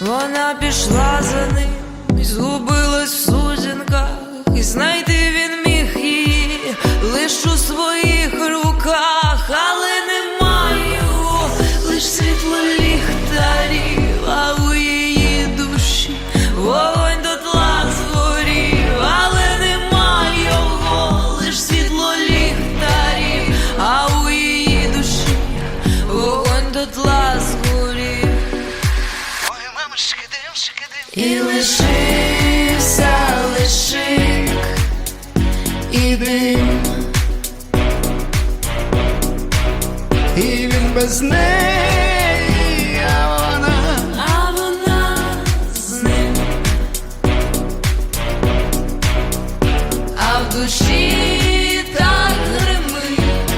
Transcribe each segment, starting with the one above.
Вона пішла за ним і згубилась в сутінках, і знайти він міг її лиш у своїх руках, але немає його, лиш світло ліхтарів, а у її душі вогонь дотла згорів, але немає його, лиш світло ліхтарів, а у її душі вогонь дотла згорів. І лишився лишик і дим, і він без неї, а вона з ним, а в душі так гримить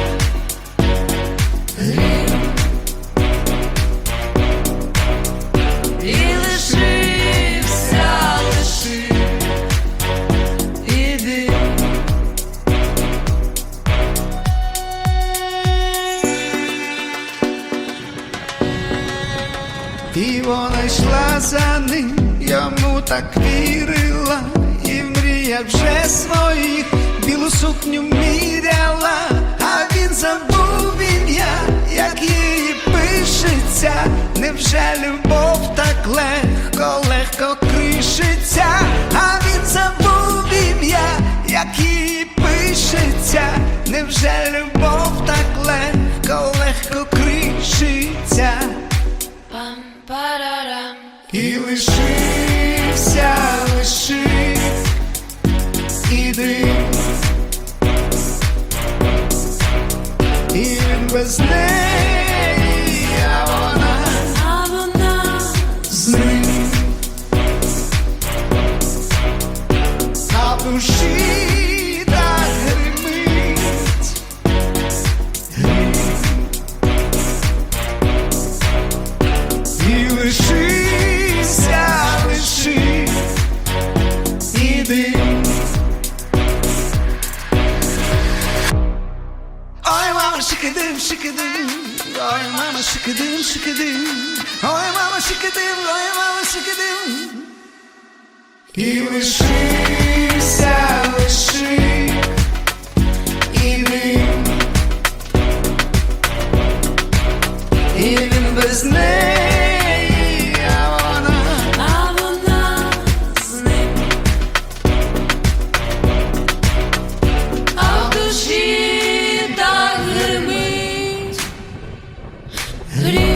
грім. І і вона йшла за ним, йому так вірила, і в мріях вже своїх білу сукню міряла, а він забув ім'я, як її пишеться. Невже любов так легко кришиться? А він забув ім'я, як її пишеться. Невже любов так легко кришиться? І лишився лишик і дим, і він без неї, а вона з ним, а в душі так гримить грім. І лишився лишик і дим. Ой, мама, шикидим, шикидим, ой, мама, шикидим, шикидим, ой, мама, шикидим, ой, мама, шикидим. І лишився лишик і дим, і він без неї, а вона з ним, а в душі так гримить грім.